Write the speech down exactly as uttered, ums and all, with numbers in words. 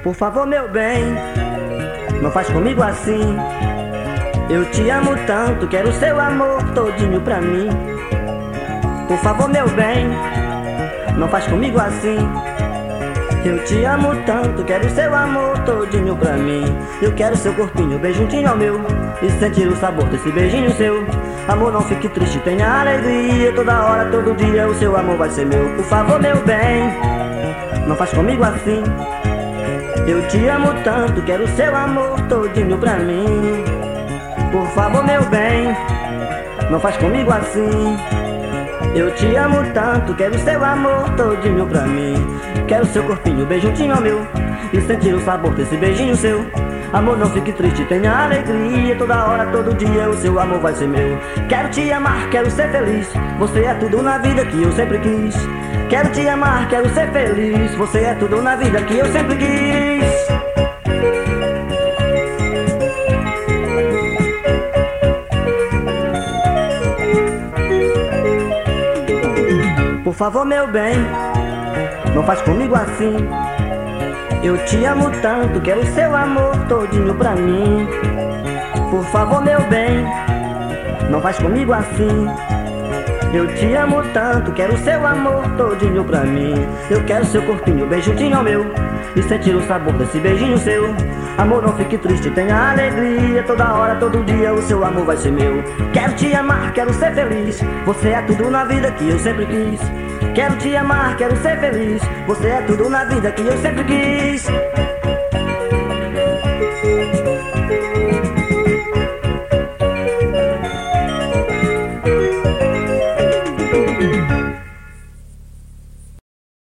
Por favor, meu bem, não faz comigo assim. Eu te amo tanto, quero seu amor todinho pra mim. Por favor, meu bem, não faz comigo assim. Eu te amo tanto, quero seu amor todinho pra mim. Eu quero seu corpinho bem juntinho ao meu e sentir o sabor desse beijinho seu. Amor, não fique triste, tenha alegria. Toda hora, todo dia o seu amor vai ser meu. Por favor, meu bem, não faz comigo assim. Eu te amo tanto, quero seu amor todinho pra mim. Por favor, meu bem, não faz comigo assim. Eu te amo tanto, quero seu amor todinho pra mim. Quero seu corpinho bem juntinho ao meu e sentir o sabor desse beijinho seu. Amor, não fique triste, tenha alegria. Toda hora, todo dia o seu amor vai ser meu. Quero te amar, quero ser feliz. Você é tudo na vida que eu sempre quis. Quero te amar, quero ser feliz. Você é tudo na vida que eu sempre quis. Por favor, meu bem, não faz comigo assim. Eu te amo tanto, quero seu amor todinho pra mim. Por favor, meu bem, não faz comigo assim. Eu te amo tanto, quero seu amor todinho pra mim. Eu quero seu corpinho bem juntinho ao meu e sentir o sabor desse beijinho seu. Amor, não fique triste, tenha alegria. Toda hora, todo dia o seu amor vai ser meu. Quero te amar, quero ser feliz. Você é tudo na vida que eu sempre quis. Quero te amar, quero ser feliz. Você é tudo na vida que eu sempre quis.